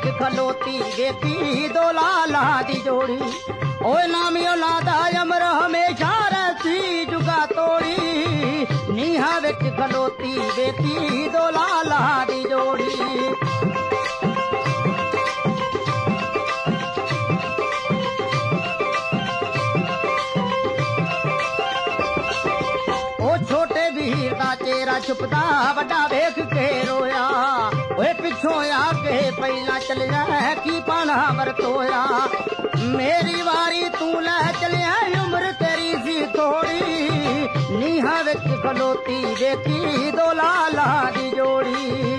विच खलोती वेखी दो लाला दी जोड़ी। ओए नामी औलादा अमर हमेशा रहसी जुगा तोड़ी। नीहा विच खलोती वेखी दो लाला दी जोड़ी। छोटे वीर दा चेहरा छुपदा वड्डा वेख के रोया। ओए पिछों आके पहला चल जाए की पाना वरतोया। मेरी वारी तू लै चलिया उम्र तेरी सी थोड़ी। नीहा विच खलोती वेखी दो लाला दी जोड़ी।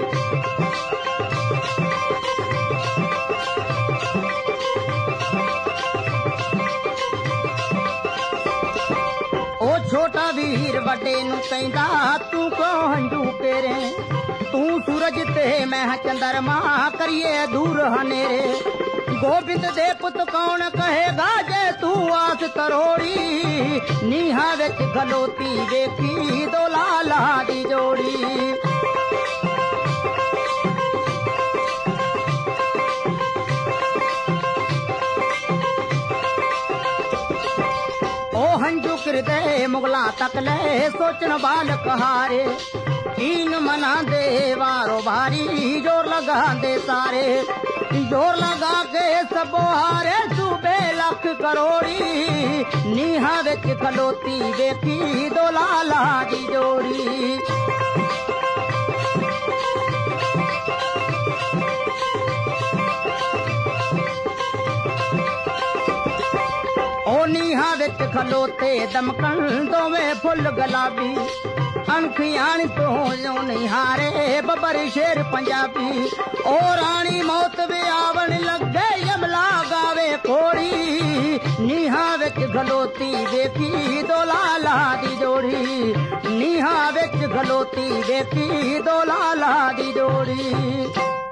छोटा वीर वड्डे नू कहंदा तू क्यों हंजू पेरे। तू सूरज ते मैं चंद्रमा करिए दूर हनेरे। गोबिंद दे पुत कौन कहेगा जे तू आस तरोड़ी। नीहा विच खलोती वेखी दो लाला दी जोड़ी। हंजू किरदे मुगला तक ले सोचन बालक हारे। कीन मना दे वारो भारी जोर लगा दे सारे। जोर लगा के सबो हारे सूबे लख करोड़ी। नीहा विच खलोती वेखी दो लाला दी जोड़ी। नीहा विच खलोते दमकन दोवें फुल गुलाबी। अणखियाण तो जो निहारे बबर शेर पंजाबी। ओ रानी मौत भी आवण लगे यमला गावे कोड़ी। नीहा विच खलोती वेखी दो लाला दी जोड़ी। नीहा विच खलोती वेखी दो लाला दी जोड़ी।